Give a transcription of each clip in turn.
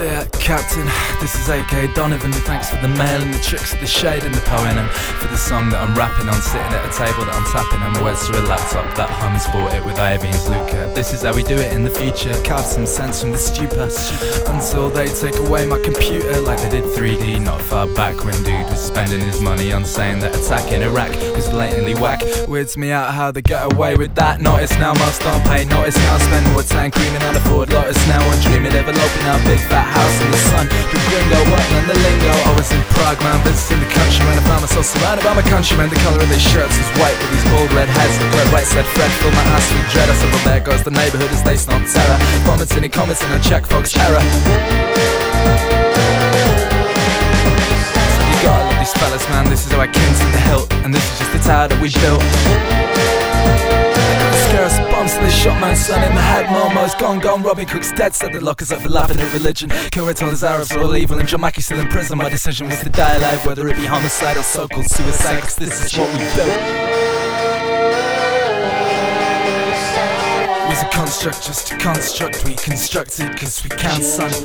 Dear Captain, this is AK Donovan. Thanks for the mail and the tricks of the shade and the poem, and for the song that I'm rapping on, sitting at a table that I'm tapping, and words to a laptop that hums bought it with Avian's Luca. This is how we do it in the future. Carve some sense from the stupor until they take away my computer, like they did 3D not far back when dude was spending his money on saying that attacking Iraq was blatantly whack. Weirds me out how they get away with that. Notice now, most don't pay notice now. Spend more time creaming on a Ford Lotus now. I'm dreaming of eloping our big fat house in the sun. The gringo, working on the lingo. I was in Prague, man, visiting the country, man. I found myself surrounded by my countrymen. The colour of their shirts is white with these bald red heads. The blood white said Fred, fill my ass with dread. I said, well, there goes the neighbourhood as they snort terror. Vomiting and commenting on check folks' error. So you gotta love these fellas, man. This is how I came to the hilt, and this is just the tower that we built. Scare us bombs, so they shot my son in the head. Momo's gone, Robin Cook's dead. Set the lockers up for laughing at religion. Kira told us Arabs were all evil, and John Mackey's still in prison. My decision was to die alive, whether it be homicide or so-called suicide, cause this is what we built. It was a construct, just a construct. We constructed cause we can't, son. It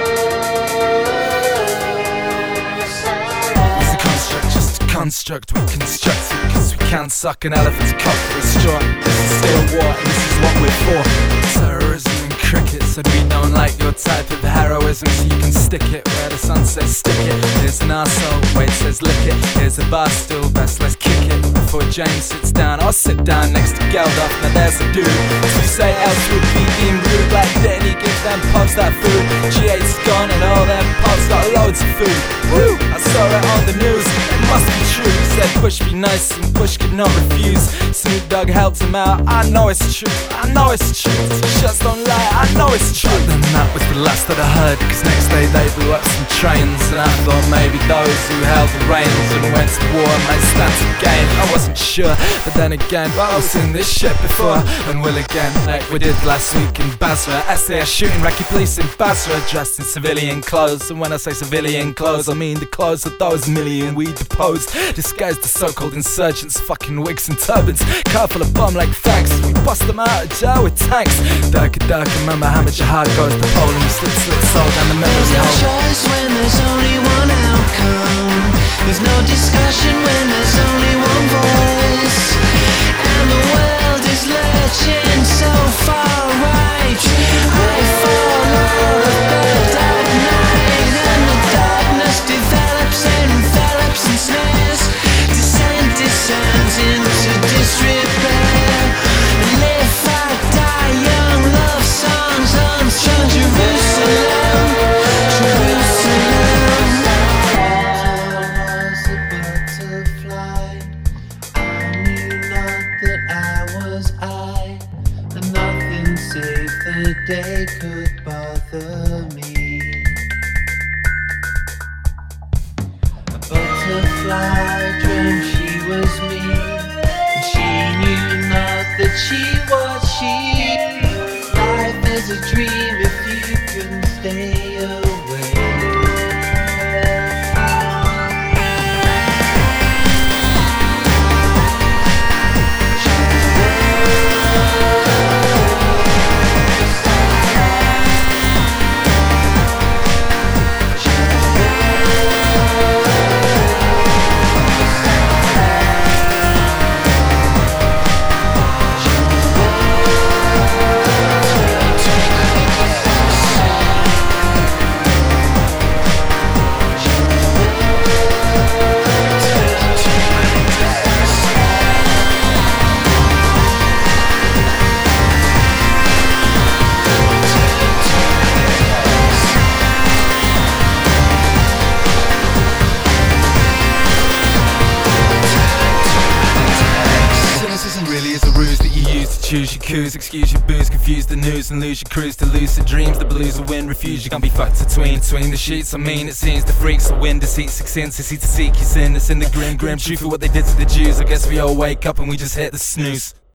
was a construct, just a construct. We constructed cause we can't suck an elephant's cock for a straw. This is still war, and this is what we're for. Terrorism and cricket said we don't like your type of heroism, so you can stick it where the sun says stick it. Here's an arsehole, wait says lick it. Here's a bar stool, best let's kick it. Before James sits down, I'll sit down next to Geldof. Now there's a dude who say else would be deemed rude. Like didn't he give them pubs that food? G8's gone and all them pubs got loads of food. Woo! I saw it on the news, it must be true. He said Bush be nice and Bush could not refuse. Snoop Dogg helped him out, I know it's true. I know it's true, just don't lie, I know it's true. Then that was the last that I heard, cause next day they blew up some trains. And I thought maybe those who held the reins and went to war might stand to gain. I wasn't sure, but then again, I was in this shit before and will again, like we did last week in Basra. SAS shooting Iraqi police in Basra, dressed in civilian clothes. And when I say civilian clothes, I mean the clothes of those million we deposed, disguised as so-called insurgents, fucking wigs and turbans, car full of bomb like fags. We bust them out of jail with tanks. Dark, remember how much your heart goes to pole, and you slip soul down the memory hole. There's no choice when there's only one outcome. There's no discussion when there's only one voice. And the world is lurching so far right. I fall out of bed at night, and the darkness develops and envelops and snares. Descends into disrepair. And if I die young, love songs on Jerusalem, Jerusalem. Was a butterfly. I knew not that I was I, and nothing save the day could bother me. A butterfly dreamt she was me, and she knew not that she was she. Life is a dream if you can stay away. Choose your coups, excuse your booze, confuse the news and lose your cruise to lucid dreams. The blues will win, refuse, you're gonna be fucked between the sheets. I mean, it seems the freaks will win, deceit, succinct, to seek your sin. It's in the grim truth of what they did to the Jews. I guess we all wake up and we just hit the snooze.